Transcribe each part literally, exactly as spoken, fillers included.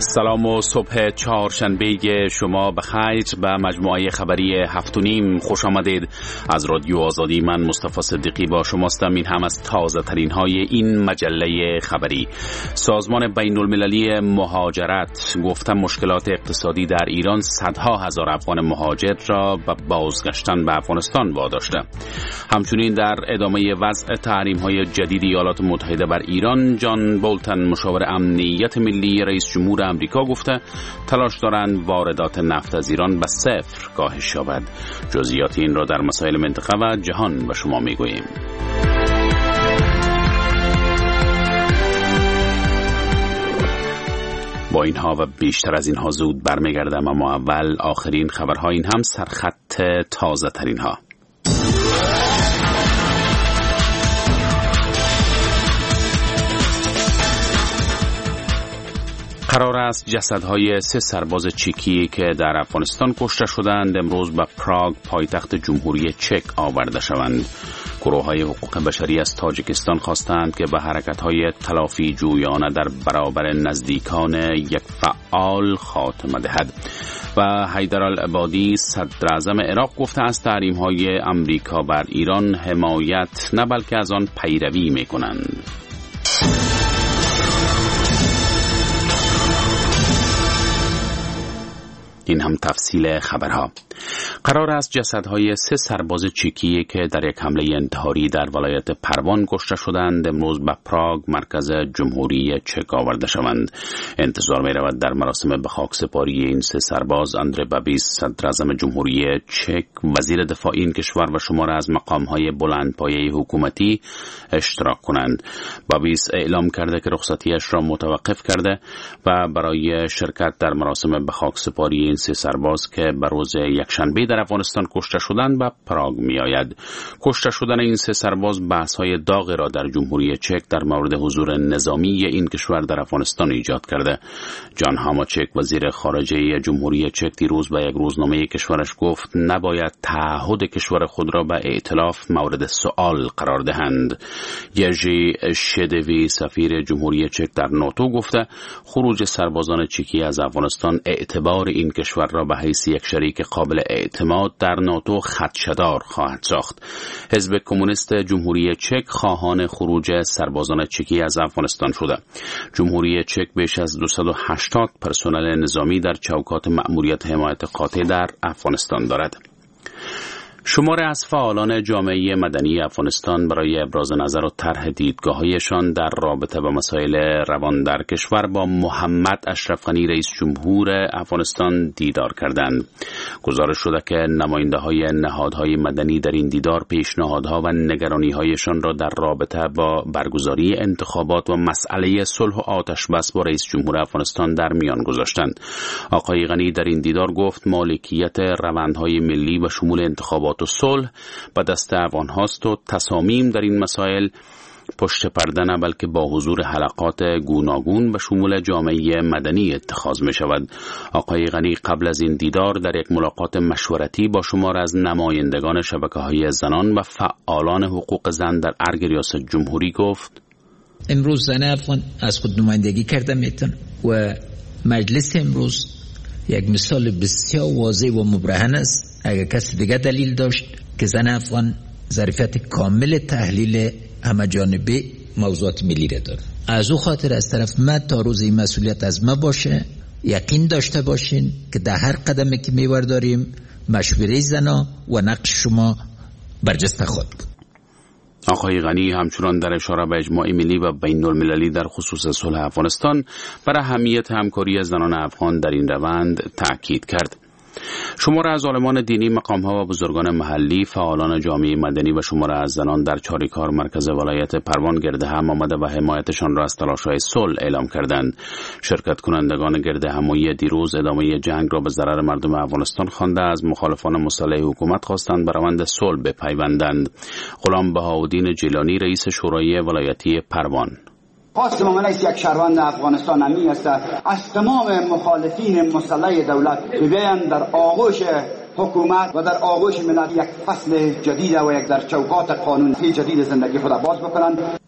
سلام و صبح چهارشنبه شما بخیر. به مجموعه خبری هفت و نیم خوش آمدید. از رادیو آزادی من مصطفی صدیقی با شماستم. این هم از تازه ترین های این مجله خبری. سازمان بین المللی مهاجرت گفته مشکلات اقتصادی در ایران صدها هزار افغان مهاجر را به بازگشتن به افغانستان واداشته. همچنین در ادامه وضع تحریم های جدید ایالات متحده بر ایران، جان بولتن مشاور امنیت ملی رئیس جمهور امریکا گفته تلاش دارند واردات نفت از ایران به صفر کاهش یابد. جزئیات این را در مسائل منطقه و جهان به شما میگوییم. با اینها و بیشتر از اینها زود برمیگردم، اما اول آخرین خبرها، این هم سرخط تازه ترین ها. قرار است جسدهای سه سرباز چکی که در افغانستان کشته شدند امروز به پراگ پایتخت جمهوری چک آورده شوند. گروه‌های حقوق بشری از تاجیکستان خواستند که به حرکت‌های تلافی جویانه در برابر نزدیکان یک فعال خاتمه دهد. و حیدرالعبادی صدر اعظم عراق گفته است تحریم‌های امریکا بر ایران حمایت نه بلکه از آن پیروی می‌کنند. این هم تفصیل خبرها. قرار است جسدهای سه سرباز چکی که در یک حمله انتحاری در ولایت پروان کشته شدند امروز به پراگ مرکز جمهوری چک آورده شوند. انتظار می رود در مراسم به خاکسپاری این سه سرباز اندره بابیس صدر اعظم جمهوری چک، وزیر دفاع این کشور و شمار از مقامهای بلندپایه حکومتی اشتراک کنند. بابیس اعلام کرده که رخصتیش را متوقف کرده و برای شرکت در مراسم به خاکسپاری این سه سرباز که به روز یکشنبه در افغانستان کشته شدند به پراگ می آید. کشته شدن این سه سرباز بحث‌های داغ را در جمهوری چک در مورد حضور نظامی این کشور در افغانستان ایجاد کرده. جان هاماچک وزیر خارجه جمهوری چک دیروز به یک روزنامه کشورش گفت نباید تعهد کشور خود را به ائتلاف مورد سؤال قرار دهند. یژی شدوی سفیر جمهوری چک در ناتو گفته خروج سربازان چکی از افغانستان اعتبار این کشور را به حیث یک شریک قابل اعتماد در ناتو خدشه‌دار خواهد ساخت. حزب کمونیست جمهوری چک خواهان خروج سربازان چکی از افغانستان شده. جمهوری چک بیش از دویست و هشتاد پرسنل نظامی در چوکات مأموریت حمایت قاطع در افغانستان دارد. شمار از فعالان جامعه مدنی افغانستان برای ابراز نظر و طرح دیدگاه‌هایشان در رابطه با مسائل روان در کشور با محمد اشرف غنی رئیس جمهور افغانستان دیدار کردند. گزارش شده که نماینده‌های نهادهای مدنی در این دیدار پیشنهادها و نگرانی‌هایشان را در رابطه با برگزاری انتخابات و مسئله صلح و آتش بس با رئیس جمهور افغانستان در میان گذاشتند. آقای غنی در این دیدار گفت مالکیت روندهای ملی و شمول انتخابات و صلح به دست افغان هاست و تصامیم در این مسائل پشت پرده نه بلکه با حضور حلقات گوناگون به شمول جامعه مدنی اتخاذ می شود. آقای غنی قبل از این دیدار در یک ملاقات مشورتی با شمار از نمایندگان شبکه‌های زنان و فعالان حقوق زن در ارگ ریاست جمهوری گفت امروز زن افغان از خود نمایندگی کرده میتون و مجلس امروز یک مثال بسیار واضح و مبرهن است. اگر کسی دیگه دلیل داشت که زن افغان ظرفیت کامل تحلیل همه جانبه موضوعات ملی را داره، از او خاطر از طرف من تا روز این مسئولیت از ما باشه یقین داشته باشین که در هر قدمی که میور داریم مشوره زنا و نقش شما برجسته خود بود. آقای غنی همچنان در اشاره به اجماع ملی و بین المللی در خصوص صلح افغانستان بر اهمیت همکاری زنان افغان در این روند تأکید کرد. شمار از عالمان دینی، مقام‌ها و بزرگان محلی، فعالان جامعه مدنی و شمار از زنان در چاریکار مرکز ولایت پروان گرد هم آمده و حمایتشان را از تلاش‌های صلح اعلام کردند. شرکت کنندگان گرد همایی دیروز ادامه جنگ را به ضرر مردم افغانستان خوانده از مخالفان مسلح حکومت خواستند به روند صلح بپیوندند. غلام بهاءالدین جیلانی رئیس شورای ولایتی پروان خواست من از یک شهروند افغانستان همی است از تمام مخالفین مسلح دولت بیان در آغوش حکومت و در آغوش ملت یک فصل جدید و یک در چوکات قانونی جدید زندگی خود باز بکنند.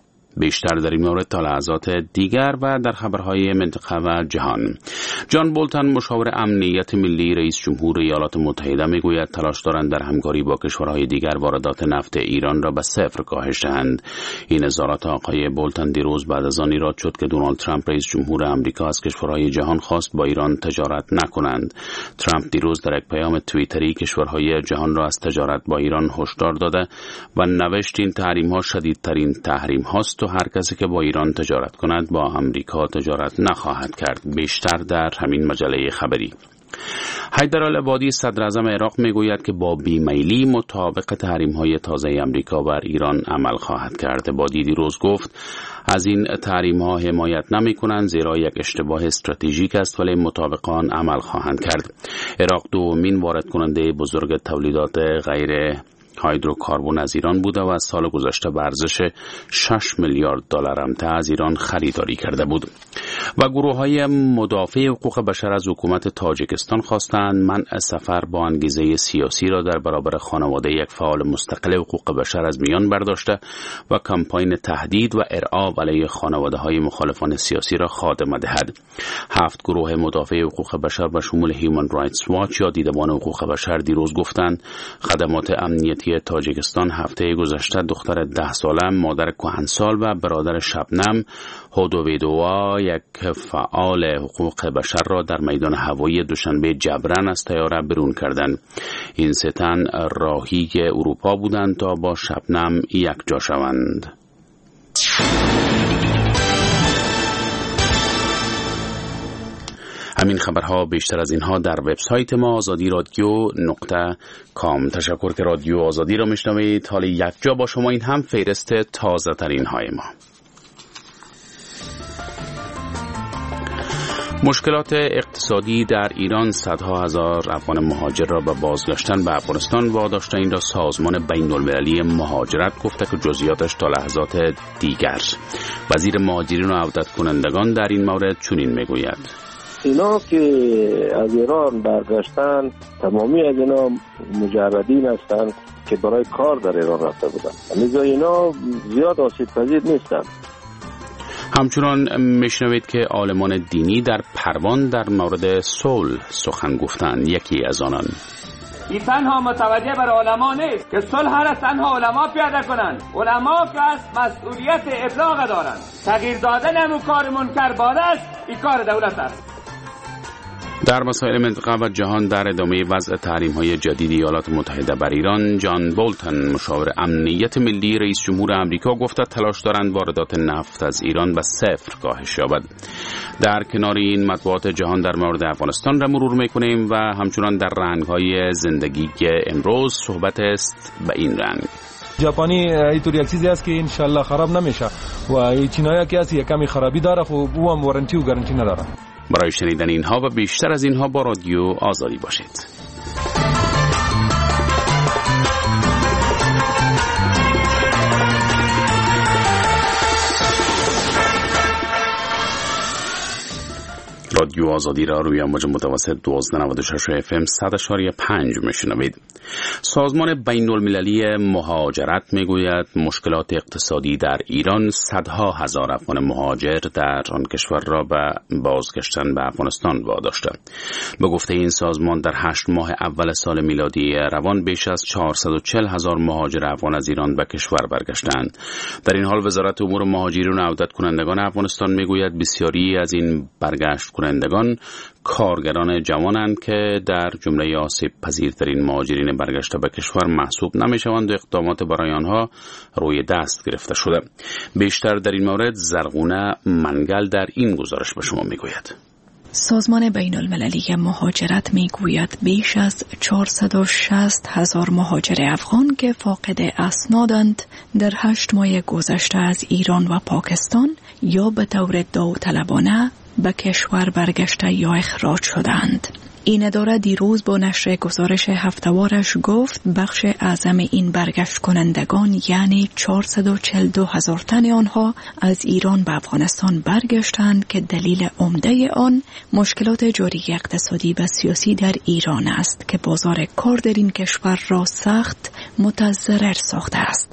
بیشتر در این مورد تا لحظات دیگر و در خبرهای منطقه و جهان. جان بولتن مشاور امنیت ملی رئیس جمهور ایالات متحده میگوید تلاش دارند در همکاری با کشورهای دیگر واردات نفت ایران را به صفر کاهش دهند. این اظهارات آقای بولتن دیروز بعد از آن ایراد شد که دونالد ترامپ رئیس جمهور آمریکا از کشورهای جهان خواست با ایران تجارت نکنند. ترامپ دیروز در یک پیام توییتری کشورهای جهان را از تجارت با ایران هشدار داده و نوشت این تحریم ها شدیدترین تحریم هاست و هر کسی که با ایران تجارت کند با آمریکا تجارت نخواهد کرد. بیشتر در همین مجله خبری. حیدر العبادی صدر اعظم عراق میگوید که با بیمیلی مطابق تحریم‌های تازه آمریکا بر ایران عمل خواهد کرد. عبادی دیروز گفت از این تحریم‌ها حمایت نمی‌کنند زیرا یک اشتباه استراتژیک است ولی مطابق آن عمل خواهند کرد. عراق دومین وارد کننده بزرگ تولیدات غیر هیدروکاربن از ایران بوده و از سال گذشته به ارزش شش میلیارد دلار امتع از ایران خریداری کرده بود. و گروه‌های مدافع حقوق بشر از حکومت تاجیکستان خواستند منع سفر با انگیزه سیاسی را در برابر خانواده یک فعال مستقل حقوق بشر از میان برداشته و کمپاین تهدید و ارعاب علیه خانواده‌های مخالفان سیاسی را خاتمه دهد. هفت گروه مدافع حقوق بشر به شمول هیومن رایتس واچ یا دیدبان حقوق بشر دیروز گفتند خدمات امنیتی تاجیکستان هفته گذشته دختر ده ساله، مادر کهنسال و برادر شبنم هودویدووا یک فعال حقوق بشر را در میدان هوایی دوشنبه جبران از طیاره برون کردند. این سه تن راهی اروپا بودند تا با شبنم یک جا شوند. همین خبرها بیشتر از اینها در وبسایت ما آزادی رادیو نقطه کام. تشکر که رادیو آزادی را میشنوید. حالا یک جا با شما این هم فهرست تازه ترین های ما. مشکلات اقتصادی در ایران صدها هزار افغان مهاجر را به بازگشتن به افغانستان واداشته. این را سازمان بین المللی مهاجرت گفته که جزئیاتش تا لحظات دیگر. وزیر مهاجرین و عودت کنندگان در این مورد چنین میگوید: اینا که از ایران برگشتن تمامی از اینا مجردین هستند که برای کار در ایران رفته بودند. لذا اینا زیاد آسیب پذیر نیستند. همچنان میشنوید که عالمان دینی در پروان در مورد صلح سخن گفتند. یکی از آنان: این تنها متوجه بر علما نیست که صلح را تنها علما پیاده کنند. علما که از مسئولیت ابلاغ دارند. تغییر دادن همون کار منکر باده است، این کار دولت است. در مسائل منطقه و جهان در ادامه وضع تحریم‌های جدید ایالات متحده بر ایران، جان بولتن مشاور امنیت ملی رئیس جمهور آمریکا گفته تلاش دارند واردات نفت از ایران به صفر کاهش یابد. در کنار این مطبوعات جهان در مورد افغانستان را مرور می‌کنیم و همچنان در رنگ‌های زندگی امروز صحبت است به این رنگ: ژاپنی اینطور یک چیزی است که انشالله خراب نمیشه و این چینایی که است یک کمی خرابی داره، خب او هم وارنتی و گارانتی نداره. برای شنیدن اینها و بیشتر از اینها با رادیو آزادی باشید. رادیو آزادی را روی موج متوسط دوازده ممیز نود و شش اف ام صد اشاری پنج میشنوید. سازمان بین المللی مهاجرت میگوید مشکلات اقتصادی در ایران صدها هزار افغان مهاجر در آن کشور را به بازگشتن به افغانستان واداشته. به گفته این سازمان در هشت ماه اول سال میلادی روان بیش از چهارصد و چهل هزار مهاجر افغان از ایران به کشور برگشتند. در این حال وزارت امور مهاجرین و عودت کنندگان افغانستان میگوید بسیاری از این برگشت کنندگان کارگران جوانند که در جمله آسیب پذیرترین مهاجرین برگشته به کشور محسوب نمیشوند و اقدامات برای آنها روی دست گرفته شده. بیشتر در این مورد زرغونه منگل در این گزارش به شما میگوید. سازمان بین المللی مهاجرت میگوید بیش از چهارصد و شصت هزار مهاجر افغان که فاقد اسنادند در هشت ماه گذشته از ایران و پاکستان یا به طور داوطلبانه به کشور برگشته یا اخراج شدند. این اداره دیروز با نشر گزارش هفته‌وارش گفت بخش اعظم این برگشت کنندگان یعنی چهارصد و چهل و دو هزار تن آنها از ایران به افغانستان برگشتند که دلیل عمده آن مشکلات جاری اقتصادی و سیاسی در ایران است که بازار کار در این کشور را سخت متضرر ساخته است.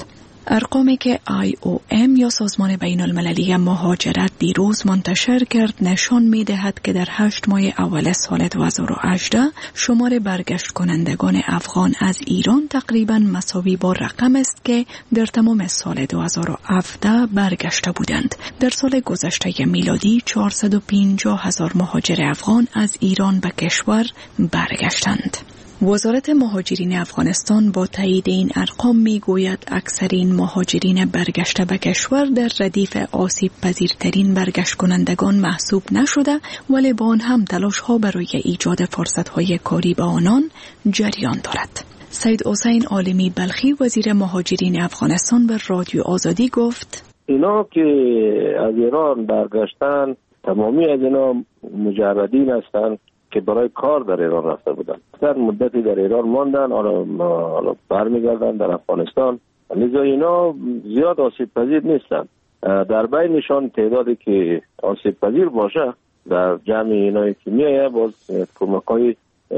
ارقامی که آی او ام یا سازمان بین المللی مهاجرت دیروز منتشر کرد نشان می دهد که در هشت ماه اول سال دو هزار و هجده شمار برگشت کنندگان افغان از ایران تقریباً مساوی با رقم است که در تمام سال دو هزار و هفده برگشته بودند. در سال گذشته میلادی چهارصد و پنجاه هزار مهاجر افغان از ایران به کشور برگشتند. وزارت مهاجرین افغانستان با تایید این ارقام می گوید اکثرین مهاجرین برگشته به کشور در ردیف آسیب پذیرترین برگشت کنندگان محسوب نشده، ولی با آن هم تلاش ها برای ایجاد فرصت های کاری به آنان جریان دارد. سید حسین عالمی بلخی وزیر مهاجرین افغانستان به رادیو آزادی گفت: اینا که از ایران برگشتن تمامی از اینا مجردین هستند که برای کار در ایران رفته بودن. در مدتی در ایران ماندن، حالا برمیگردن در افغانستان. لذا اینا زیاد آسیب پذیر نیستن. در بینشان تعدادی که آسیب پذیر باشه در جمع اینایی که میایه باز کمک‌های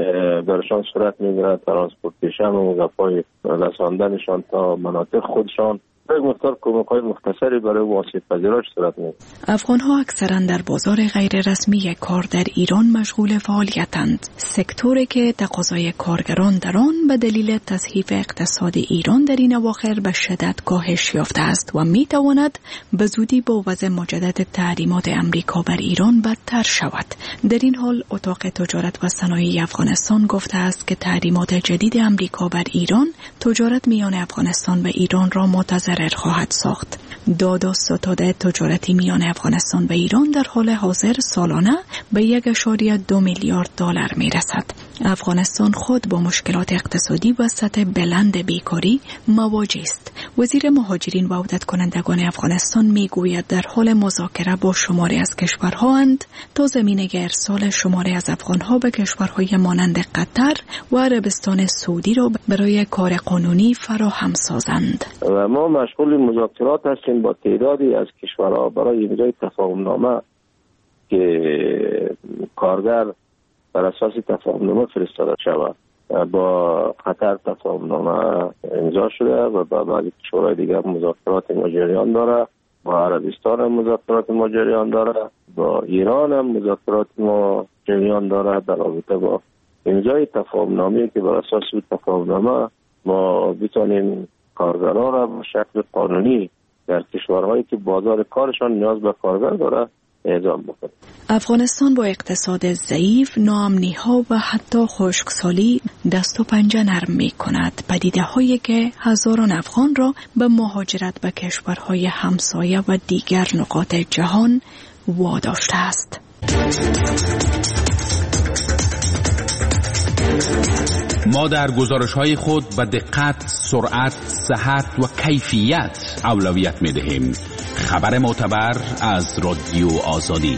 برشان صورت میگیره، ترانسپورتیشن و مغفای رساندنشان تا مناطق خودشان، یک مقدار کمک‌های مختصری برای آسیب پذیراش صورت میگیره. افغان‌ها اکثراً در بازار غیر رسمی کار در ایران مشغول فعالیتند، سکتوری که تقاضای کارگران در آن به دلیل تضعیف اقتصاد ایران در این اواخر به شدت کاهش یافته است و میتواند به زودی با وضع مجدد تحریمات امریکا بر ایران بدتر شود. در این حال اتاق تجارت و صنایع افغانستان گفته است که تحریمات جدید امریکا بر ایران تجارت میان افغانستان و ایران را متضرر خواهد ساخت. داد و ستاد تجارتی میان افغانستان و ایران در حال حاضر سالانه به یک اشاریه دو میلیارد دلار می رسد. افغانستان خود با مشکلات اقتصادی و سطح بلند بیکاری مواجه است. وزیر مهاجرین و عودت کنندگان افغانستان می گوید در حال مذاکره با شماری از کشورها اند تا زمینه ارسال شماری از افغانها به کشورهای مانند قطر و عربستان سعودی را برای کار قانونی فراهم سازند. و ما مشغول مذاکرات هستیم با تعدادی از کشورها برای امضای تفاهم نامه که کارگر بر اساس تفاهم نامه فرستاده شود. با قطر تفاهم نامه امضا شده و با بعضی کشورهای دیگر مذاکرات ما جریان داره. با عربستان هم مذاکرات ما جریان داره. با ایران هم مذاکرات ما جریان داره در رابطه با امضای تفاهم نامه که بر اساس تفاهم نامه ما بتونیم کارگرها را به شکل قانونی در کشورهایی که بازار کارشان نیاز به کارگر داره اعزام بکنه. افغانستان با اقتصاد ضعیف، ناامنی‌ها و حتی خشکسالی دست و پنجه نرم می‌کند. پدیده‌هایی که هزاران افغان را به مهاجرت به کشورهای همسایه و دیگر نقاط جهان واداشته است. ما در گزارش‌های خود به دقت، سرعت، صحت و کیفیت اولویت می‌دهیم. خبر معتبر از رادیو آزادی.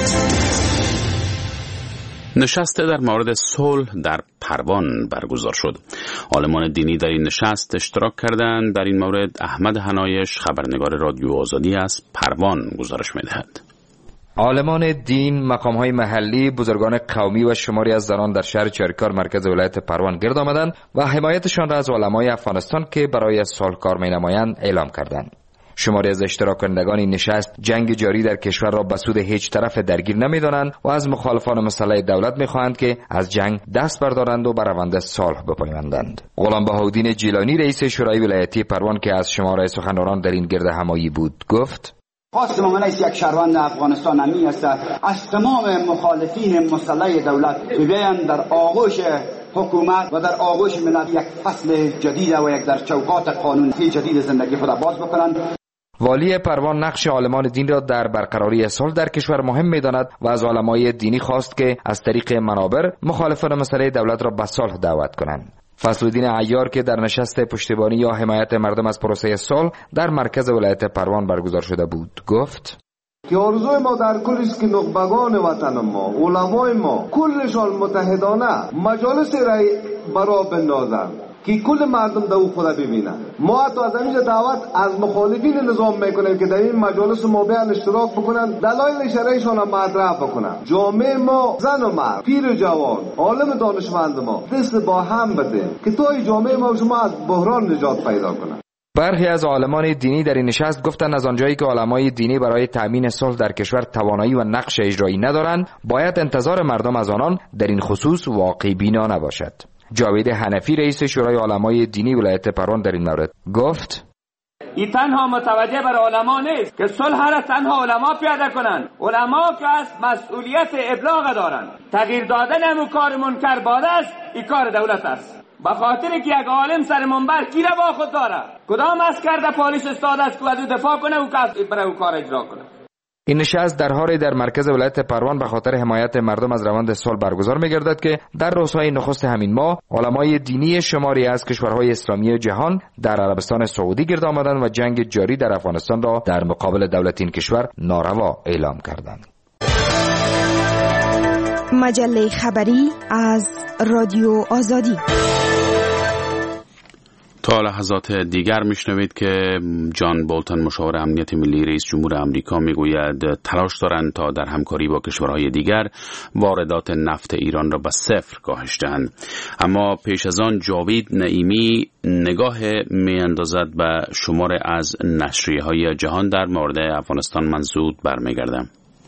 نشست در مورد صلح در پروان برگزار شد. عالمان دینی در این نشست اشتراک کردند. در این مورد احمد حنایش خبرنگار رادیو آزادی از پروان گزارش می‌دهد. عالمان دین، مقام‌های محلی، بزرگان قومی و شماری از زنان در شهر چاریکار مرکز ولایت پروان گرد آمدند و حمایتشان را از علمای افغانستان که برای صلح کار می‌نمایند اعلام کردند. شماری از اشتراک کنندگان این نشست جنگ جاری در کشور را به سود هیچ طرف درگیر نمی‌دانند و از مخالفان مسئله دولت می‌خواهند که از جنگ دست بردارند و بر روند صلح بپیوندند. غلام بهاءالدین جیلانی رئیس شورای ولایتی پروان که از شماره سخنرانان در این گرد همایی بود گفت: خواست ما از یک شهروند افغانستان همی است از تمام مخالفین مسلح دولت بیایند در آغوش حکومت و در آغوش ملت یک فصل جدید و یک در چوکات قانونی جدید زندگی خود باز بکنند. والی پروان نقش عالمان دین را در برقراری صلح در کشور مهم می‌داند و از علمای دینی خواست که از طریق منابر مخالفان مسئله دولت را به صلح دعوت کنند. فضل‌الدین عیار که در نشست پشتیبانی یا حمایت مردم از پروسه صلح در مرکز ولایت پروان برگزار شده بود گفت: که آرزوی ما در کل است که نخبگان وطن ما، علمای ما کلشان متحدانه مجالس رای برا بندازند که کل مردم در او خدا ببینن. ما حتی از اینجا دعوت از مخالفین نظام میکنیم که در این مجالس ما بیان اشتراک بکنن، دلایل شرعیشان هم مطرح بکنن. جامعه ما زن و مرد، پیر و جوان، عالم دانشمند ما دست با هم بده که تا جامعه ما شما از بحران نجات پیدا کنن. برخی از عالمان دینی در این نشست گفتند از آنجایی که علمای دینی برای تأمین صلح در کشور توانایی و نقش اجرایی ندارند، باید انتظار مردم از آنان در این خصوص واقع بینا نباشد. جاوید حنفی رئیس شورای علمای دینی ولایت پروان در این مورد گفت: این تنها متوجه بر علما نیست که صلح را تنها علما پیاده کنند. علما که از مسئولیت ابلاغ دارند. تغییر دادن امو کار منکر باد است، این کار دولت است. به خاطر که یک عالم سر منبر کی را با خود داره؟ کدام عسکر در پالیس استاد است که از دفاع کنه و برای او کار اجرا کنه؟ این نشست در حالی در مرکز ولایت پروان به خاطر حمایت مردم از روند صلح برگزار می‌گردد که در روزهای نخست همین ماه علمای دینی شماری از کشورهای اسلامی جهان در عربستان سعودی گرد آمدند و جنگ جاری در افغانستان را در مقابل دولت این کشور ناروا اعلام کردند. مجله خبری از رادیو آزادی. تا لحظات دیگر میشنوید که جان بولتن مشاور امنیت ملی رئیس جمهور آمریکا میگوید تلاش دارند تا در همکاری با کشورهای دیگر واردات نفت ایران را به صفر کاهش دهند. اما پیش از آن جاوید نعیمی نگاه میاندازد به شمار از نشریه‌های جهان در مورد افغانستان منظور برمیگردم.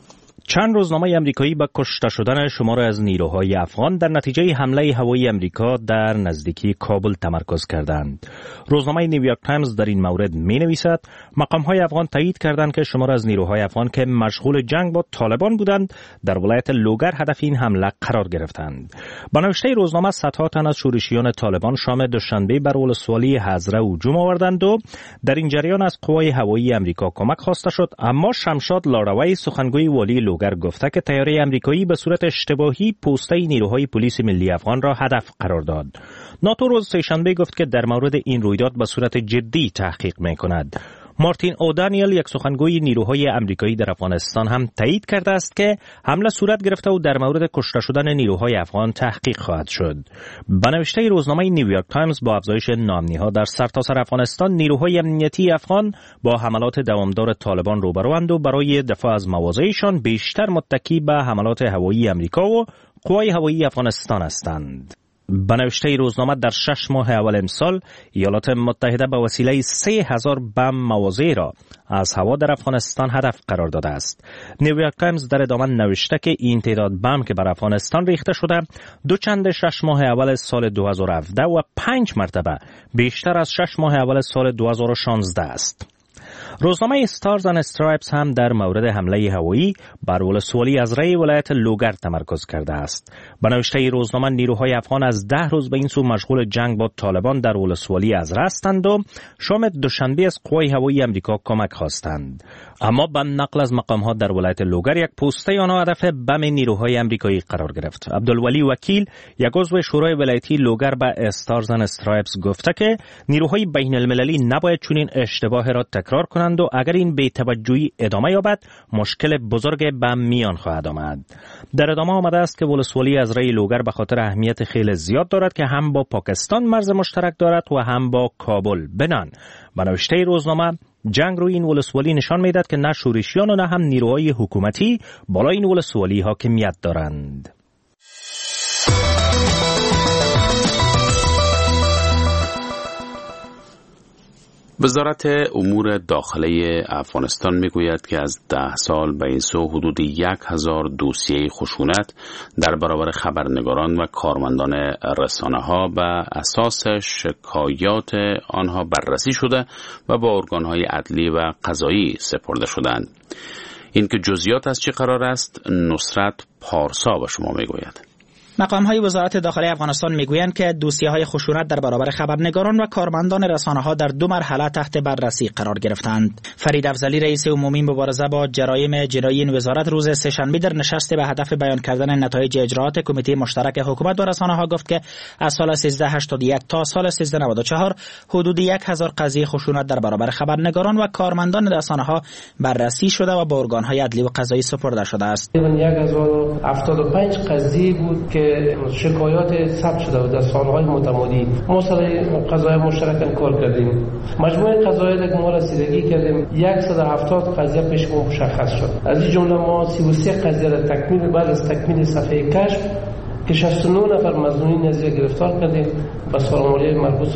چند روزنامه آمریکایی به کشته شدن شمار از نیروهای افغان در نتیجه حمله هوایی آمریکا در نزدیکی کابل تمرکز کردند. روزنامه نیویورک تایمز در این مورد می‌نویسد مقام‌های افغان تایید کردند که شمار از نیروهای افغان که مشغول جنگ با طالبان بودند در ولایت لوگر هدف این حمله قرار گرفتند. با نوشته روزنامه صدها تن از شورشیان طالبان شام دوشنبه بر ولسوالی حضره هجوم آوردند و در این جریان از قوای هوایی آمریکا کمک خواسته شد، اما شمشاد لاروی سخنگوی والی لوگر گفته که تیاره آمریکایی به صورت اشتباهی پوسته نیروهای پلیس ملی افغان را هدف قرار داد. ناتو روز سه‌شنبه گفت که در مورد این رویداد به صورت جدی تحقیق می‌کند. مارتین اودانیل یک سخنگوی نیروهای آمریکایی در افغانستان هم تایید کرده است که حمله صورت گرفته و در مورد کشته شدن نیروهای افغان تحقیق خواهد شد. به نوشته روزنامه نیویورک تایمز با افزایش ناامنی‌ها در سرتاسر افغانستان نیروهای امنیتی افغان با حملات دوامدار طالبان روبروند و برای دفاع از مواضعشان بیشتر متکی به حملات هوایی آمریکا و قوای هوایی افغانستان هستند. به نوشته روزنامه در شش ماه اول امسال ایالات متحده به وسیله سه هزار بم مواضع را از هوا در افغانستان هدف قرار داده است. نیویورک تایمز در ادامه نوشته که این تعداد بم که بر افغانستان ریخته شده دو چند شش ماه اول سال دو هزار و هفده و پنج مرتبه بیشتر از شش ماه اول سال دو هزار و شانزده است. روزنامه استارز اند استرایپس هم در مورد حمله هوایی بر ولسوالی حضره ولایت لوگر تمرکز کرده است. به نوشته روزنامه نیروهای افغان از ده روز به این سو مشغول جنگ با طالبان در ولسوالی حضره هستند و شام دوشنبه از قوای هوایی آمریکا کمک خواستند. اما به نقل از مقام‌ها در ولایت لوگر یک پوسته آنها هدف بم نیروهای آمریکایی قرار گرفت. عبدالولی وکیل یک عضو شورای ولایتی لوگر به استارز اند استرایپس گفته که نیروهای بین المللی نباید چنین اشتباه را تکرار کنند و اگر این بی‌توجهی ادامه یابد مشکل بزرگ به میان خواهد آمد. در ادامه آمده است که ولسوالی حضره لوگر به خاطر اهمیت خیلی زیاد دارد که هم با پاکستان مرز مشترک دارد و هم با کابل. بنان به نوشته روزنامه جنگ روی این ولسوالی نشان می‌دهد که نه شورشیان و نه هم نیروهای حکومتی بالای این ولسوالی حاکمیت دارند. وزارت امور داخلی افغانستان میگوید که از ده سال به این سو حدود یک هزار دوسیه خشونت در برابر خبرنگاران و کارمندان رسانه‌ها به اساس شکایات آنها بررسی شده و با ارگان‌های عدلی و قضایی سپرده شدند. این که جزئیات از چه قرار است نصرت پارسا به شما میگوید. مقام‌های وزارت داخلی افغانستان میگویند که دوسیه‌های خشونت در برابر خبرنگاران و کارمندان رسانه‌ها در دو مرحله تحت بررسی قرار گرفتند. فرید افضلی رئیس عمومی مبارزه با جرایم جنایی این وزارت روز سه‌شنبه در نشست به هدف بیان کردن نتایج اجراات کمیته مشترک حکومت و رسانه‌ها گفت که از سال سیزده هشتاد و یک تا سال سیزده نود و چهار حدود یک هزار قضیه خشونت در برابر خبرنگاران و کارمندان رسانه‌ها بررسی شده و با ارگان‌های عدلی و قضایی سپرده شده است. یک هزار و هفتاد و پنج قضیه بود که شکایات ثبت شده بود در سالهای متمادی. ما سال قضای مشترک کار کردیم. مجموع قضایایی که ما رسیدگی کردیم صد و هفتاد قضیه پیش ما مشخص شد. از این جمله ما سی و سه قضیه را تکمیل بعد از تکمیل صفحه کشف که شصت و نه نفر مظنونین نظیر گرفتار کردیم و سالمالی مربوط سپردیم.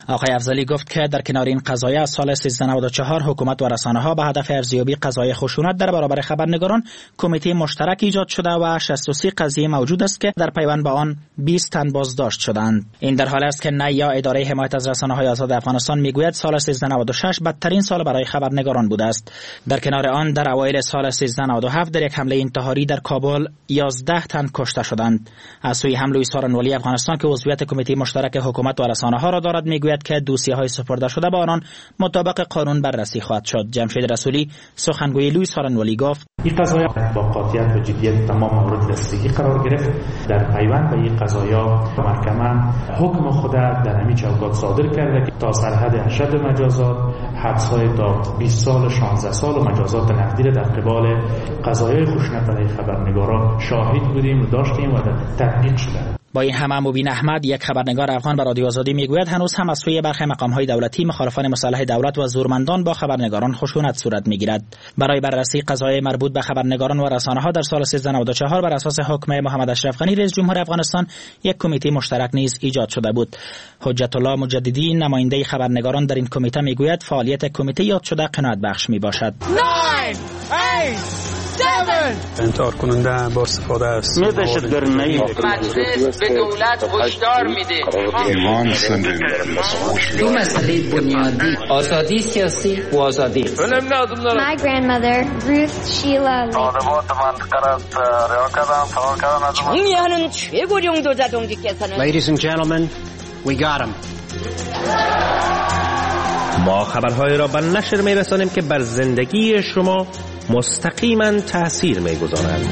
آقای افضلی گفت که در کنار این قضایه از سال سیزده نود و چهار حکومت و رسانه‌ها به هدف ارزیابی قضایای خشونت در برابر خبرنگاران کمیته مشترک ایجاد شده و شصت و سه قضیه موجود است که در پیوند به آن بیست تن بازداشت شدند. این در حالی است که نیا اداره حمایت از رسانه‌های آزاد افغانستان میگوید سال سیزده نود و شش بدترین سال برای خبرنگاران بوده است. در کنار آن در اوایل سال سیزده نود و هفت در یک حمله انتحاری در کابل یازده تن کشته شدند. از سوی حمله سارن ولی افغانستان که عضویت کمیته مشترک حکومت و رسانه‌ها را دارد میگوید که دوسیه‌های سپرده شده به آنان مطابق قانون بررسی خواهد شد. جمشید رسولی سخنگوی لوی سارن ولی گفت این قضایا با قاطعیت و جدیت تمام مورد رسیدگی قرار گرفت. در پیوند به این قضایا محکمه حکم خود در همین چوکات صادر کرده که تا سرحد اشد مجازات حبس‌های تا بیست سال شانزده سال و مجازات نقدی در قبال قضایای خشونت علیه خبرنگاران شاهد بودیم و داشتیم و تطبیق شده. با این همه مبین احمد یک خبرنگار افغان به رادیو آزادی میگوید هنوز هم از سوی برخی مقام‌های دولتی مخالفان مسلح دولت و زورمندان با خبرنگاران خشونت صورت میگیرد. برای بررسی قضایای مربوط به خبرنگاران و رسانه‌ها در سال سیزده نود و چهار بر اساس حکم محمد اشرف غنی رئیس جمهور افغانستان یک کمیته مشترک نیز ایجاد شده بود. حجت الله مجددی نماینده خبرنگاران در این کمیته میگوید فعالیت کمیته یاد شده قناعت بخش میباشد. انتحار کننده با استفاده است. مجلس به دولت هشدار میده. دو مسئله بنیادی آزادی سیاسی و آزادی. My grandmother Ruth Sheila 정의하는 최고령 도자동지께서는 Ladies and gentlemen, we got him. ما خبرهای را به نشر می‌رسانیم که بر زندگی شما مستقیما تأثیر می‌گذارند.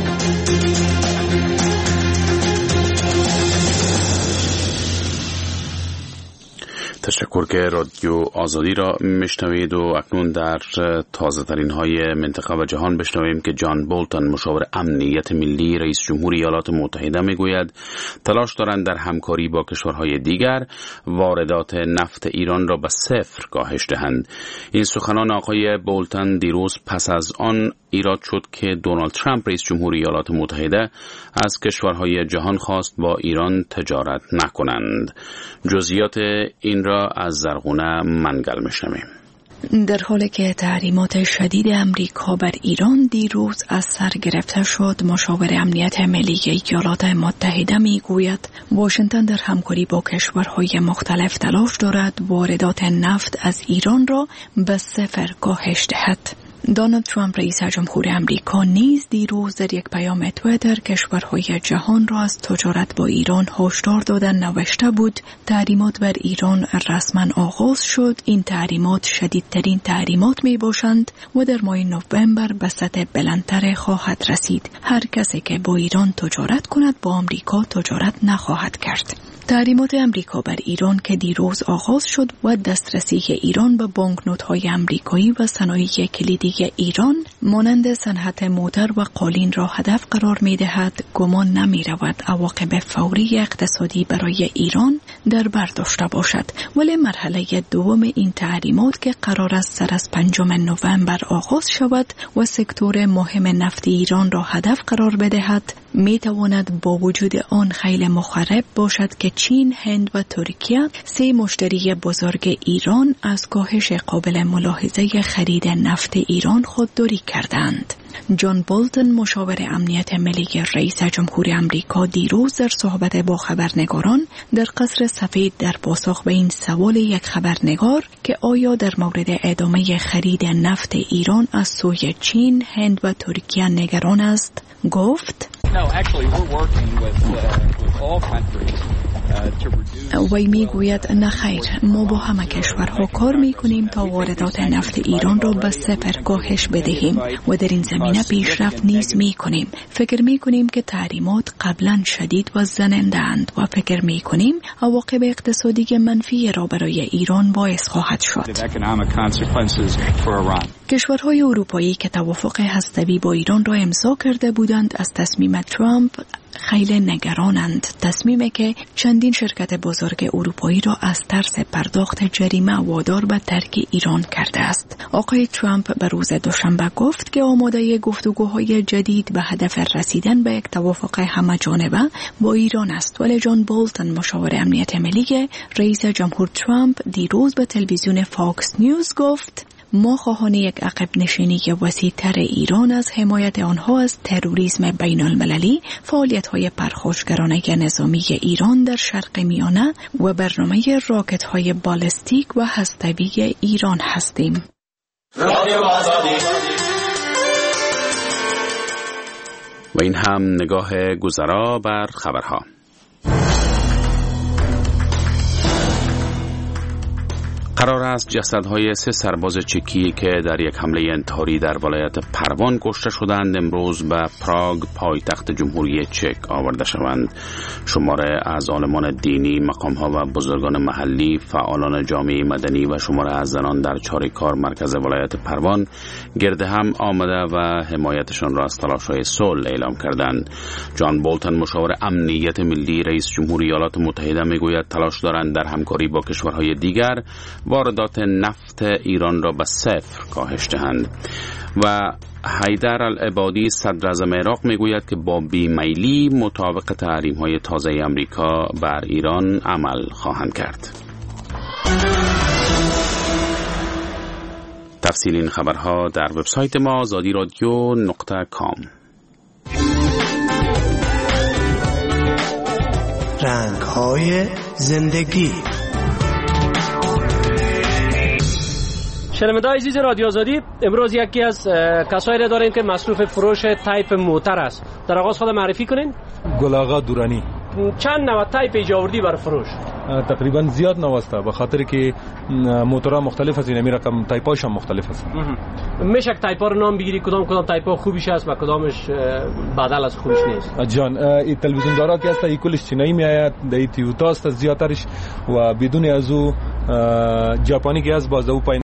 تشکر که رادیو آزادی را میشنوید و اکنون در تازه ترین های منطقه و جهان بشنویم که جان بولتن مشاور امنیت ملی رئیس جمهور ایالات متحده میگوید تلاش دارند در همکاری با کشورهای دیگر واردات نفت ایران را به صفر کاهش دهند. این سخنان آقای بولتن دیروز پس از آن ایراد شد که دونالد ترامپ رئیس جمهور ایالات متحده از کشورهای جهان خواست با ایران تجارت نکنند. جزئیات این را از زرغونه منگل میشنویم. در حالی که تحریمات شدید امریکا بر ایران دیروز از سر گرفته شد، مشاور امنیت ملی ایالات متحده میگوید واشنگتن در همکاری با کشورهای مختلف تلاش دارد واردات نفت از ایران را به صفر کاهش دهد. دونالد ترامپ رئیس جمهور امریکا نیز دیروز در یک پیام توییتر کشورهای جهان را از تجارت با ایران هشدار دادن نوشته بود تحریمات بر ایران رسما آغاز شد. این تحریمات شدیدترین تحریمات می باشند و در ماه نوامبر به سطح بلندتر خواهد رسید. هر کسی که با ایران تجارت کند با آمریکا تجارت نخواهد کرد. تحریمات امریکا بر ایران که دیروز آغاز شد و دسترسی ایران به بانکنوت‌های امریکایی و صنایع کلیدی ایران مانند صنعت موتر و قالین را هدف قرار می‌دهد، گمان نمی‌رود عواقب فوری اقتصادی برای ایران در بر داشته باشد. ولی مرحله دوم این تحریمات که قرار است سر از پنجم نوامبر آغاز شود و سکتور مهم نفت ایران را هدف قرار بدهد، می‌تواند با وجود آن خیلی مخرب باشد که چین، هند و ترکیه سه مشتری بزرگ ایران از کاهش قابل ملاحظه خرید نفت ایران خودداری کردند. جان بولتن مشاور امنیت ملی رئیس جمهور امریکا دیروز در صحبت با خبرنگاران در قصر سفید در پاسخ به این سوال یک خبرنگار که آیا در مورد ادامه خرید نفت ایران از سوی چین، هند و ترکیه نگران است گفت وی میگوید نه خیر، ما با همه کشورها کار میکنیم تا واردات نفت ایران را به صفر کاهش بدهیم و در این زمینه پیشرفت نیز میکنیم. فکر میکنیم که تحریمات قبلا شدید و زننده اند و فکر میکنیم عواقب اقتصادی منفی را برای ایران باعث خواهد شد. کشورهای اروپایی که توافق هسته‌ای با ایران را امضا کرده بودند از تصمیم ترامپ خیلی نگرانند. تصمیمی که چندین چندین شرکت بزرگ اروپایی را از ترس پرداخت جریمه وادار به ترک ایران کرده است. آقای ترامپ به روز دوشنبه گفت که آماده گفتگوهای جدید به هدف رسیدن به یک توافق همه جانبه با ایران است. ولی جان بولتن مشاور امنیت ملی رئیس جمهور ترامپ دیروز به تلویزیون فاکس نیوز گفت ما خواهان یک عقب نشینی وسیع‌تر ایران از حمایت آنها از تروریسم بین المللی، فعالیت‌های پرخاشگرانه نظامی ایران در شرق میانه و برنامه راکت‌های بالستیک و هسته‌ای ایران هستیم. و این هم نگاه گذرا بر خبرها. قرار است جسدهای سه سرباز چکی که در یک حمله انتحاری در ولایت پروان کشته شدند امروز به پراگ پایتخت جمهوری چک آورده شوند. شماره از عالمان دینی، مقام‌ها و بزرگان محلی، فعالان جامعه مدنی و شماره از زنان در چاریکار مرکز ولایت پروان گرد هم آمده و حمایتشان را از تلاش‌های صلح اعلام کردند. جان بولتن مشاور امنیت ملی رئیس جمهور ایالات متحده میگوید تلاش دارند در همکاری با کشورهای دیگر واردات نفت ایران را به صفر کاهش دهند. و حیدر العبادی صدر اعظم عراق میگوید که با بیمیلی مطابق تحریم‌های تازه امریکا بر ایران عمل خواهند کرد. تفصیل این خبرها در وبسایت ما آزادی رادیو نقطه کام. رنگ‌های زندگی. شنوندگان عزیز رادیو آزادی، امروز یکی از کسایی را داریم که مصروف فروش تایپ موتر است. در آغاز خود معرفی کنین. گل آقا دورانی. چند نوع تایپ ایجاوردی برای فروش؟ تقریبا زیاد نواسته، به خاطر که موتورها مختلف است، این رقم تایپاش هم مختلف است. میشه تایپا رو نام بگیری کدام کدام تایپا خوبیش است و کدامش بدل از خوبش نیست؟ جان این تلویزیون دارا که است، این کلش چینایی میآید، این تویوتا است زیاترش و بدون از او ژاپنی که است باز او